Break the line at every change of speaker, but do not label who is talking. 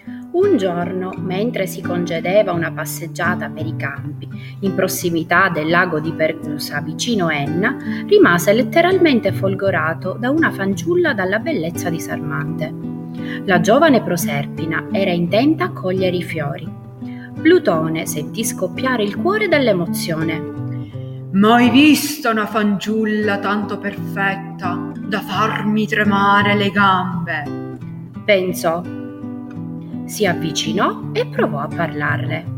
Un giorno, mentre si concedeva una passeggiata per i campi, in prossimità del lago di Pergusa, vicino Enna, rimase letteralmente folgorato da una fanciulla dalla bellezza disarmante. La giovane Proserpina era intenta a cogliere i fiori. Plutone sentì scoppiare il cuore dall'emozione.
Mai vista una fanciulla tanto perfetta da farmi tremare le gambe,
pensò. Si avvicinò e provò a parlarle.